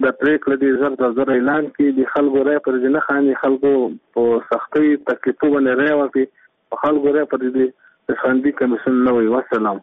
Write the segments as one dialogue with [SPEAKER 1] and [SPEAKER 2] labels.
[SPEAKER 1] د پریکړې د زر د زر اعلان کې د خلکو رای پر دې نه خاني خلکو په سختۍ تکلیفو باندې رای ورکړي په خلکو رای پر دې خاندي کمیسیون نه وي. والسلام.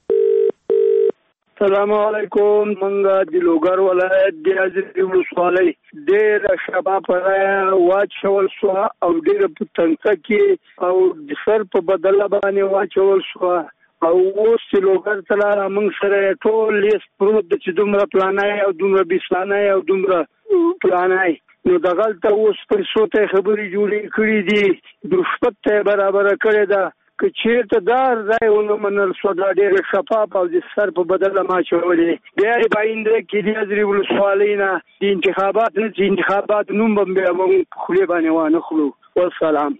[SPEAKER 2] السلام علیکم. منګه د لوګر ولایت د حاضرې ولسوالۍ ډېر شباب پر واچول شو او ډېر په تنګه کې او د سر په بدله باندې واچول شو او اوس چې لوګر تل موږ سره ټول لیست پروت د چې دومره پلانای او دومره بیسلانای او دومره پلانای نو دغلته اوس پر سوته خبرې جوړې کړې دي درشپت ته برابر کړې ده که چیرته دار ځای ونه منل شو دا ډېر شفاف او د سر په بدله ما چولې بیا یې باینده کې د حاضرې ولسوالۍ نه د انتخابات نه چې انتخابات نوم به بیا موږ په خولې باندې وانه خلو. والسلام.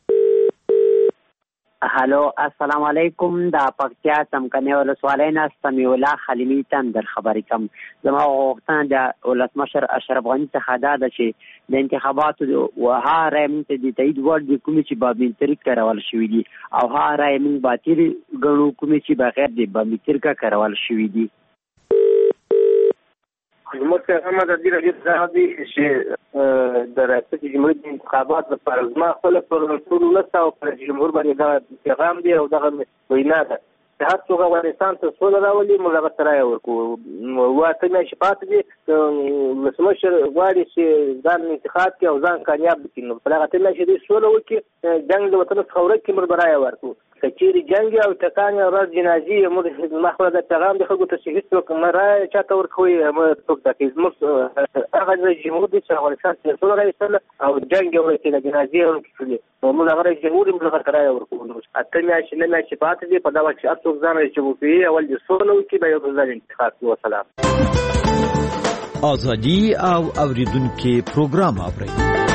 [SPEAKER 3] هلو السلام علیکم. دا پکتیا څمکنیو ولسوالۍ نه سمیع الله خلیلي ته در خبرې کوم. زما غوښتنه د ولسمشر اشرف غني څخه دا ده چې د انتخاباتو ها رای موږ ته د تایید وړ دي کومې چې بامتریک کارول شوي دي او ها رای موږ باطل ګڼو کومې چې بغیر د بامتریکه کارول شوي دي.
[SPEAKER 4] زموږ څنګه د دې راځي چې د ریاست جمهوریت انتخابات لپاره زما خپل پر ټول ولس او پر جمهور باندې دا پیغام دی او دغه وینا ده چې هر څوک افغانستان ته سوله راولي موږ هغه ته رایه ورکوو. واته میاشتې پاتې دي ولسمشر غواړي چې ځان انتخاب کړي او ځان کامیاب کړي نو په هغه ته میاشتې دې سوله وکړي جنګ د وطن څخه ورک کړي موږ به رایه ورکوو. که چیرې جنګ او ټکانې او ورځ جنازې موږ زما خپله د پیغام د خلکو ته چې هېڅوک مه رایه چاته ورکوئ مه څوک ته کوي. زموږ هغه جمهور دی چې افغانستان ته سوله راوستله او جنګ یې ورکړي جنازې یې ورکړي شولې نو موږ هغه جمهور یې موږ هغه ته رایه ورکوو. اته میاشتې نه میاشتې پاتې دي په دا وخت چې هر څوک ځان راجمع کوي اول دې سوله وکړي بیا یو بل ځای انتخاب کړي. وسلام.
[SPEAKER 5] ازادي او اوریدونکو پروګرام اورئ.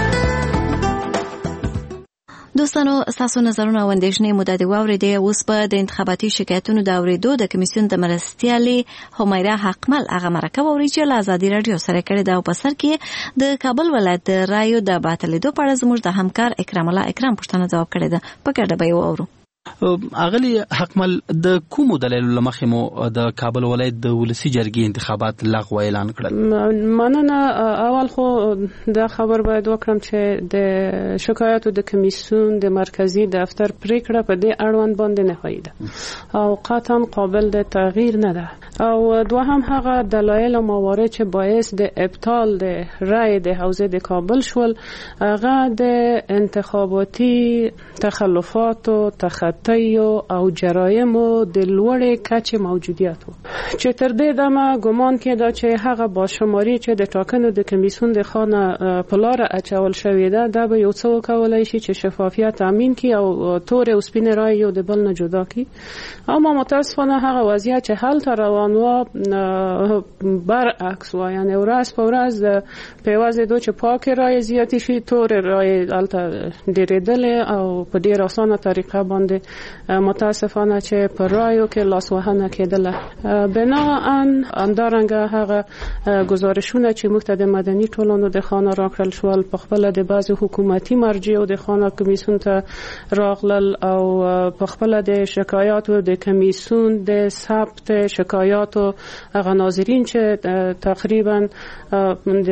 [SPEAKER 6] دوستانو تاسو نظرونه او اندېښنې مو د واورېدې اوس په د انتخاباتي شکایتونو د اورېدو د کمیسیون د مرستیالې همیره حقمل هغه مرکه ووري چې له ازادي رادیو سره کړې ده او په سر کې د کابل ولایت د رایو د باطلېدو په اړه زموږ د همکار اکرام الله اکرام پوښتنه ځواب کړې ده. په ګډه به یې واورو.
[SPEAKER 7] اغلی حقمل د کومو دلایلو لمخې مو د کابل ولایت د ولسی جرګې انتخابات لغوه اعلان کړل؟
[SPEAKER 8] مننه. اول خو دا خبر باید وکړم چې د شکایاتو د کمیسیون د مرکزی دفتر پریکړه په دې اړوند باندې نه ده او قطعا قابل د تغییر نه ده. او دوهم هغه دلایل او موارد چې باعث د ابطال د رای د حوزه د کابل شول هغه د انتخاباتي تخلفات او تخطیو او جرایم د لوړې کچې موجودیت و چې تر دې دمه ګمان کېده چې هغه باشماري چې د ټاکنو د کمیسیون د خانه په لاره اچول شوې ده دا به یو څه وکولای شي چې شفافیت تامین کړي او تور او سپین رای یو د بل نه جدا کړي. اما متاسفانه هغه وضعیت چې حال ته روان و برعکس و یعنی ورځ په ورځ په واسطه دو چې پاک رای زیاتی شي تور رای الته ډېرېدل او په ډېر اسانه طریقه باندې متاسفانه چې پر رایو کې لاسوهنه کېدله. بناءً همدارنګه هغه گزارشونه چې موږ ته د مدني ټولنو د خانه راکړل شول په خپل د بعض حکومتي مرجع د خانه کمیسیون ته راغلل او په خپل د شکایاتو د کمیسیون د ثبت شکایاتو هغه ناظرین چې تقریبا د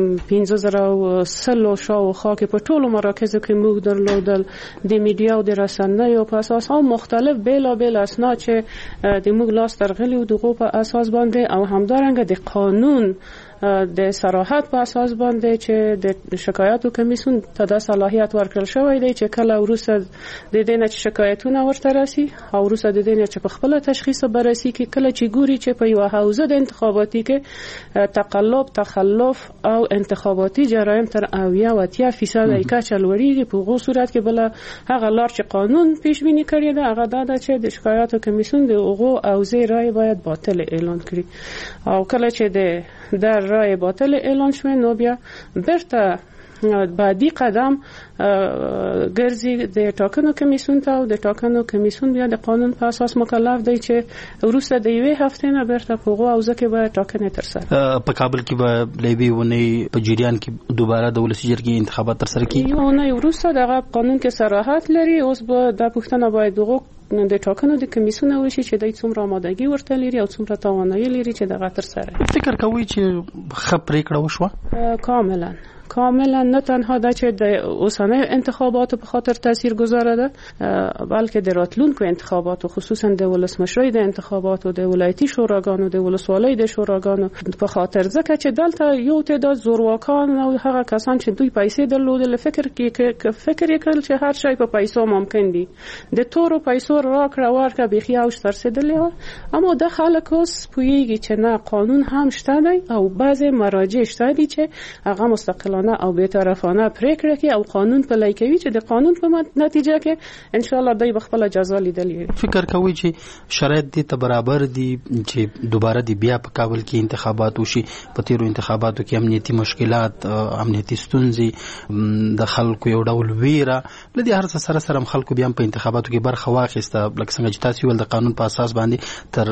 [SPEAKER 8] 15,000 شاوخوا کې په ټولو مراکزو کې موږ درلودل د میډیا او د رسنیو په اساس او مختلف بیلابیل اسناد چې د موږ لاس درغلي او دغه په اساس باندې او همدارنګه د قانون د صراحت په اساس باندې چې د شکایاتو کمیسیون ته د صلاحیت ورکړل شوی دی چې کله وروسته د دې نه شکایتونه ورته راسي او وروسته د دې نه چې په خپل تشخیص بررسي کې کله چې ګوري چې په یو حوزه د انتخاباتي کې تقلب تخلف او انتخاباتي جرایم تر 80% کچه لوړیږي په هغه صورت کې بل هغه لار چې قانون پیش بینی کړی دی هغه دا چې د شکایاتو کمیسیون د هغه اوزې رای باید باطل اعلان کړي او کله چې در رای باطل اعلان شوه نو بیا برته بعدی قدم ګرځي د ټاکنو کمیسیون ته او د ټاکنو کمیسیون بیا د قانون په اساس مکلف دی چې وروسته د یوې هفتې نه برته په هغه اوزه کې به ټاکنې ترسره
[SPEAKER 7] په کابل کې به لوي ونی په جریان کې دوباره د ولسی جرګې انتخابات ترسره کیږي.
[SPEAKER 8] یو نه وروسته دغه قانون کې صراحت لري اوس به د پښتنه باید دغه د ټاکنو د کمیسیون وشي چې د څومره آمادګي ورته لري او څومره توانایي لري چې د غتر سره
[SPEAKER 7] فکر کوي چې خبرې پریکړه وشوه
[SPEAKER 8] کاملا نه تنها دا چې د اوسنۍ انتخاباتو په خاطر تاثیرگذاره ده بلکې د راتلونکو انتخاباتو خصوصا د ولسمشرۍ د انتخاباتو د ولایتي شوراګانو د ولسوالۍ د شوراګانو په خاطر ځکه چې دلته یو تعداد زورواکان او هغه کسان چې دوی پیسې درلودل فکر کړل چې هر شی په پیسو ممکن دي د تورو پیسو راکړه ورکړه بيخي اوج ترسیدلې اما د خلک اوس پوهیږي چې نه قانون هم شته دی او بعضی مراجع شته دي چې هغه مستقلانه او بی‌طرفانه پریکړه کوي او قانون پلی کوي چې د قانون په نتیجه کې ان شاء الله دوی خپل جزا لیدلې.
[SPEAKER 7] فکر کوي چې شرایط دې ته برابر دي چې دوباره دی بیا په کابل کې انتخابات وشي؟ په تیرو انتخاباتو کې امنیتي مشکلات امنیتي ستونزې د خلکو یو ډول ویره لدی هر څه سره خلکو بیا په انتخاباتو کې برخه واخیسته لکه څنګه چې تاسو ول د قانون په اساس باندې تر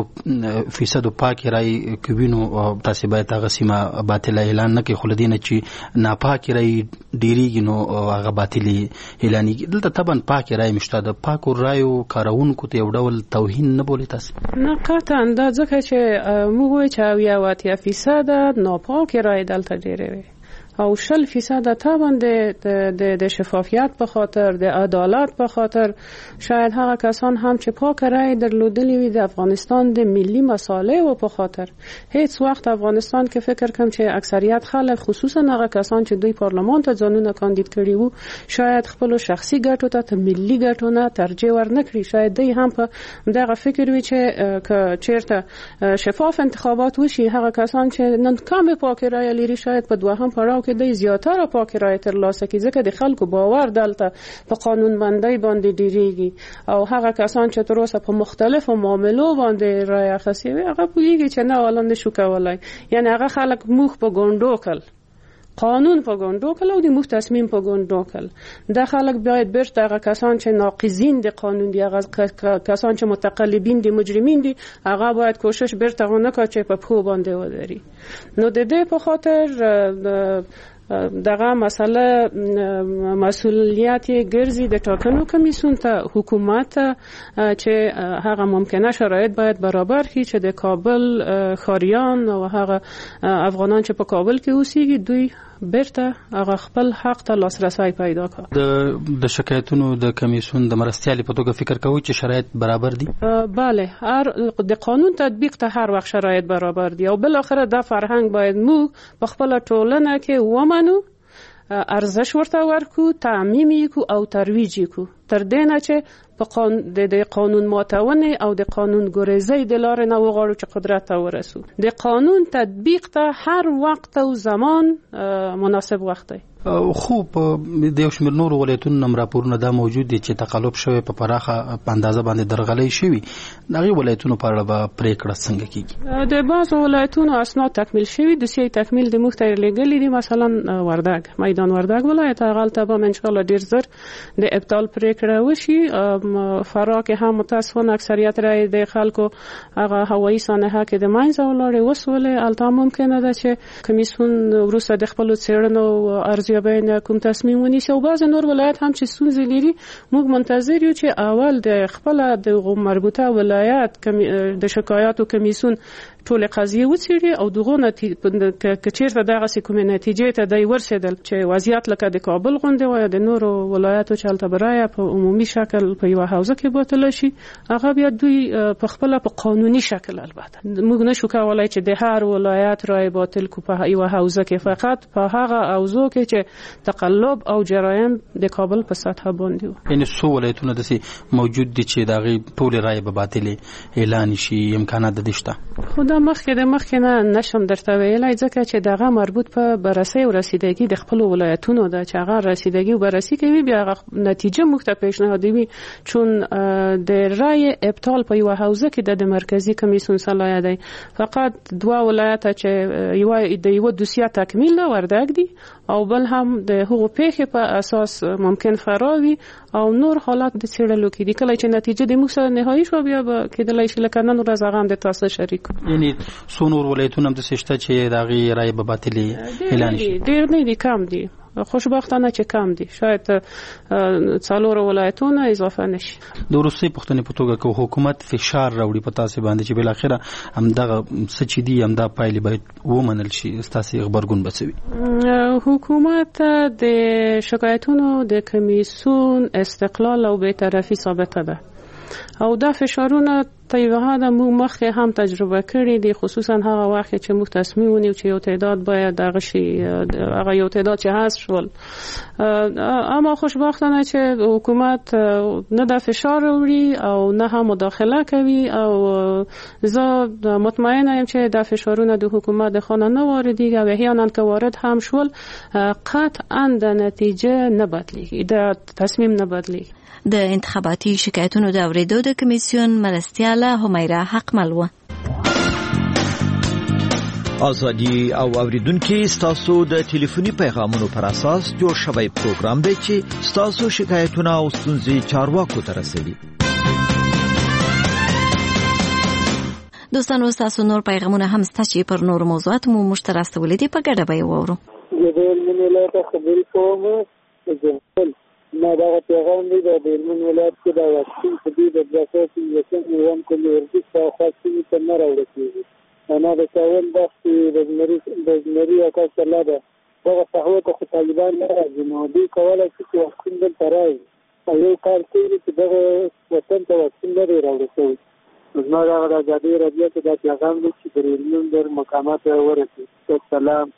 [SPEAKER 7] 90% پاکي رای کوي نو تاسو باید هغه سیمه باطل اعلان نه کړئ خو لدینه چې ناپاکي رای ډیریږي نو هغه باطلي اعلان دلته طبعا پاکي رای مشته د پاکو رایو کارونکو ته یو ډول توهین نه بولي تاسو؟
[SPEAKER 8] نه قطعا دا ځکه چې موږ چې 80% ناپاکي رای دلته ډیره او 60% طبعا د شفافیت په خاطر د عدالت په خاطر شاید هغه کسان هم چې پاک رای درلودلی وي د افغانستان د ملي مصالح او په خاطر هیڅ وخت افغانستان کې فکر کوم چې اکثریت خلک خصوصا هغه کسان چې دوی پارلمان ته ځانونه کاندید کړي وو شاید خپل شخصي ګټو ته ملي ګټو نه ترجیح ورنکړي شاید دوی هم په دغه فکر وي چې چیرته شفاف انتخابات وشي هغه کسان چې نن کم پاک رای لري شاید په دوهم پړاو د زیاتره پاک رای ترلاسه کړي ځکه د خلکو باور دلته په قانونمندۍ باندې ډیریږي او هغه کسان چې تر اوسه په مختلفو معاملو باندې رای اخیستي وي هغه پوهیږي چې نه ولنه شو کولای یعنی هغه خلک موږ په ګوندو کل قانون په ګوندو کل او د موږ تصمیم په ګوندو کل د خلک باید برته هغه کسان چې ناقضین د قانون دي هغه کسان چې متقلبین دي مجرمین دي هغه باید کوشش برته ونه کوي چې په پخو باندې ودري نو د دې په خاطر دغه مسئله مسئولیت ګرځي د ټاکنو کمیسیون ته حکومت چې هغه ممکنه شرایط باید برابر کړي چې د کابل ښاریان او هغه افغانان چې په کابل کې اوسېږي دوی بیرته هغه خپل حق ته لاسرسی پیدا کړي.
[SPEAKER 7] د شکایتونو د کمیسیون د مرستیالي په توګه فکر کوي چې شرایط برابر دي؟
[SPEAKER 8] بله هر د قانون تطبیق ته هر وخت شرایط برابر دي او بل اخره د فرهنګ باید موږ په خپل ټولنه کې ومنو ارزش ورته ورکو تعمیم کو او ترویج کو تر دې نه چې د قانون ماتونه او د قانون ګریزۍ د لارې نه وغواړو چې قدرت ته ورسو. د قانون تطبیق ته هر وخت او زمان مناسب وخت دی.
[SPEAKER 7] خو د یو شمېر نورو ولایتونو هم راپورونه دا موجود دي چې تقلب شوی په پراخه اندازه باندې درغلۍ شوي دغه ولایتونو په اړه به پریکړه څنګه کیږي؟
[SPEAKER 8] د بعضو ولایتونو اسناد تکمیل شوي د سي تکمیل د مختار لګلې دي مثلا وردګ میدان وردګ ولایت هغه به ان شاء الله ډیر زر د ابطال پریکړه وشي. فراه کې هم متاسفانه اکثریت رای د خلکو هغه هوایي سانحه کې د ماینز ولارې وسولې البته ممکنه ده چې کمیسیون وروسته د خپل څېړنو ارزیابي کوم تصمیم ونیسي او بعض نور ولایت هم چې ستونزې لري موږ منتظر یو چې اول د خپل د مربوطه ولایت د شکایاتو کمیسیون ټول قضیه وڅېړي او دغه نتیجه کچیرته دغه کومه نتیجه ته دی ورسېدل چې وضعیت لکه د کابل غونډه وای د نورو ولایتو چلته برای په عمومي شکل په یو حوزه کې بوتل شي هغه بیا دوی په خپل په قانوني شکل البته موږ نشو کولای چې د هر ولایت رای باطل کو په یو حوزه کې فقط په هغه اوضاع کې چې تقلب او جرایم د کابل په سطح باندې و
[SPEAKER 7] یعنی څو ولایتونه دسي موجود دي چې دغه ټول رای به باطل اعلان شي امکانات د دشته.
[SPEAKER 8] خدا مخکې نه نشم درته ویلای ځکه چې دغه مربوط په بررسي او رسیدګي د خپل ولایتونو د چاغه رسیدګي او بررسي کوي بیا نتیجه مخته پیشنهادوي چون د رای ابطال په یو حوزه کې د مرکزی کمیسیون صلاحیت دی فقط دوه ولایت چې یو دوسیه تکمیل وردګ دي او بل هم د حقوق پیښې په اساس ممکن فراوي او نور حالات د څېړلو کې دي کله چې نتیجه د موږ سره نهایی شو بیا به کېدلای شي لکه نن ورځ هغه د تاسو شریک
[SPEAKER 7] یعنی څو نور ولایتونه هم د سشته چې دغه رای به باطل اعلان شي؟
[SPEAKER 8] ډېر نه دي کم دي خوشبختانه چې کم دي، شاید 4 ولایتونه اضافه نشي.
[SPEAKER 7] د روسي پښتنې په توګه کو حکومت فشار راوړي په تاسو باندې چې بل اخره هم دغه سچې دي هم دا پایلې باید ومنل شي، تاسو خبرګون بچوي.
[SPEAKER 8] حکومت د شکایتونو د کمیسیون استقلال او بی‌طرفي ثابته ده او دا فشارونه طیبه ده مو مخکې هم تجربه کړی دي، خصوصا هغه وخت چې موږ تصمیم ونیو چې یو تعداد باید دغه شي، هغه یو تعداد چې حذف شول. اما خوشبختانه چې حکومت نه د فشار وړي او نه هم مداخله کوي او زه مطمئنه یم چې د فشارونه د حکومت د خانه نه واردېږي او احیانا که وارد هم شول قطعا د نتیجه نه بدلیږي، د تصمیم نه بدلیږي.
[SPEAKER 6] د انتخاباتي شکایتونو د اوریدو د کمیسیون مرستیاله همیرا حقمل و.
[SPEAKER 5] ازادي او اوریدونکو ستاسو د ټلیفوني پیغامونو پر اساس جوړ شوی پروګرام دی چې ستاسو شکایتونه او ستونزې چارواکو ته رسوي.
[SPEAKER 6] دوستانو ستاسو نور پیغامونه هم ستا چې پر نور موضوعات مو مشترک استولې دي په ګډه به وورو.
[SPEAKER 1] ما دا پیغام دی د بیرمن ولایت کې د واکسین په دې د بلاساتي یقین ایران کولی ورزش او خاصی ته نه راوړي. انا د کاول بحث د زمری اکاس الله ده هغه صحوه ته طالبان نه راځي نو دوی کولای شي چې واکسین بل ترای او یو کار کوي چې دغه وطن ته واکسین نه راوړي. زما دا د ازادي رادیو ته د پیغام دی چې د بیرمن در مقامات ورسي. سلام.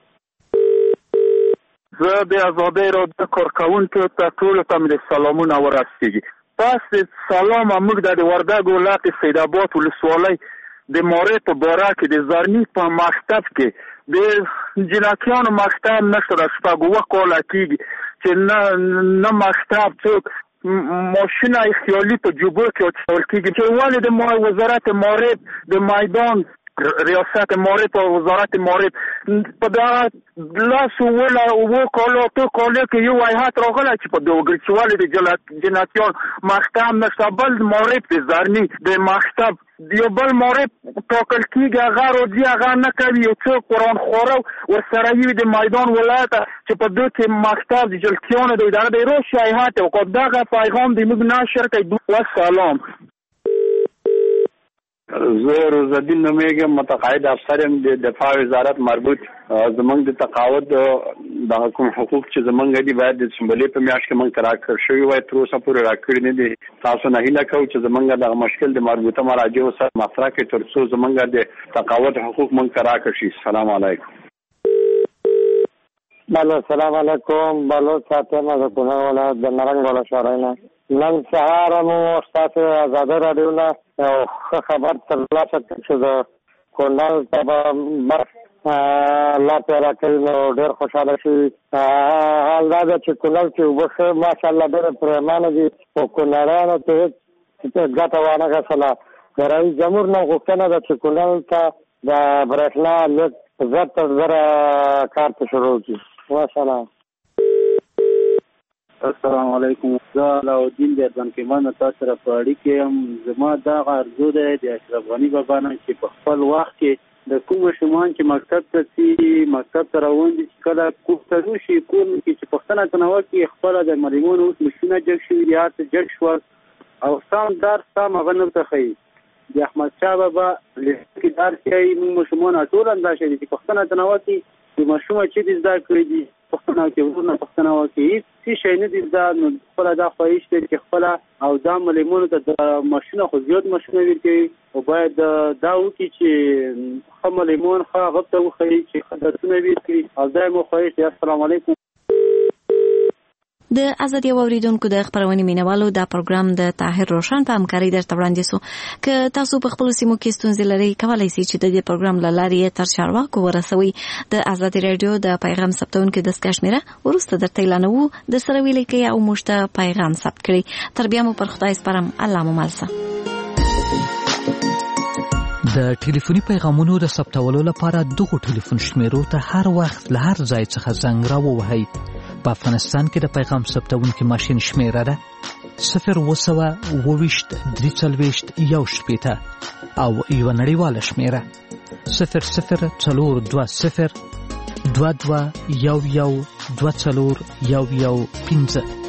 [SPEAKER 2] زه د ازادۍ رادیو کارکوونکو ته ټولو ته مې سلامونه ورسیږي. پس سلام موږ د وردګ ولایت سیدآباد ولسوالۍ د مارې په باره کې د زرني په مکتب کې د جنکیانو مکتب نشته، شپږ کاله کېږي چې نه مکتب څوک ماشین خیالي په جوبو کې اچول کېږي چې ولې د وزارت مارې د میدان ریاست مارب و وزارت مارب په دا لاس ولا او کولو ته کولو کې یو هیئت راغله چې په دوګرچوالي د جناتیان مکتب نشابل مارب د زرني د مکتب یو بل مارب ټاکل کېږي هغه روزي هغه نه کوي یو څو قرآن خورو ورسره یو د میدان ولایت چې په دوی کې مکتب د جلکیانو د اداره د روش هیئت او دغه پیغام د موږ نشر کوي. والسلام.
[SPEAKER 9] زه روزالدین نومیږم، متقاعد افسر یم د دفاع وزارت مربوط. زمونږ د تقاعد د کوم حقوق چې زمونږ دي باید د سمبلې په میاشت کې مونږ راکړ شوي وای، تر اوسه پورې راکړي نه دي. تاسو نه هیله کوو چې زمونږ د مشکل د مربوطه مراجعو سره مطرح کړي تر څو زمونږ د تقاعد حقوق مونږ راکړي شي. السلام علیکم.
[SPEAKER 1] بله السلام علیکم. بلوچ فاطمه د کونړ ولایت د نرنګ ولسوالۍ نه. نن سهار مو ستاسو ازادي راډیو نه یو ښه خبر ترلاسه کړ چې د کونړ ته به لا پیدا کوي نو ډېر خوشحاله شي. حال دا ده چې کونړ کې اوبه ښه ماشاءالله ډېر پرېمانه دي خو کونړیانو ته هېڅ ګټه وانه رسوله. د رئیس جمهور نه غوښتنه ده چې کونړ ته د برېښنا لیک زر تر زره کار ته شروع کړي. والسلام.
[SPEAKER 10] السلام علیکم. زه علاءالدین د بنکمان تاسو سره په اړیکه یم. زما دا ارزو ده د اشرف غنی بابا نه چې په خپل وخت کې د کوم شومان چې مکتب ته سي مکتب ته روان دي چې کله کوټه شي کول چې پښتنه تنوع کې خپل د مریمون اوس مشینه جګ شي یا ته جګ شو او سام دار سام غنور ته خي د احمد شاه بابا لیکي دار کې مشمون ټول انداشه دي چې پښتنه تنوع کې د مشومه چې د زده کړې دي پښتنه کې ورونه پښتنه کې هیڅ شي نه دي دا نو خپل دا خواهش دی چې خپل او دا مليمونو ته د ماشینه خو زیات ماشینه ورکړي او باید دا وکړي چې خپل مليمون خو غوښته وخی چې خدمتونه ورکړي او دا مو خواهش دی. السلام علیکم.
[SPEAKER 6] د ازادي اوریدونکو د خبرونې مینوالو دا پروګرام د طاهر روشن په همکاري درته وړاندې سو. که تاسو په خپل سیمو کې ستونزې لرئ کولای شئ چې د دې پروګرام له لارې تر چارواکو ورسوي. د ازادي رادیو د پیغام ثبتونکو د کشمیره ورسته درته اعلانوو د سره ویل کې او مشته پیغام ثبت کړئ. تر بیا مو پر خدای سپارم. الله مو ملسه.
[SPEAKER 11] د ټلیفوني پیغامونو د ثبتولو لپاره دغه ټلیفون شمیرو ته هر وخت له هر ځای څخه زنګ راووهئ. په افغانستان کې د پیغام ثبتونکو ماشین شمیره ده 0202341 او یو نړیواله شمیره 004202 22 11 24 11 15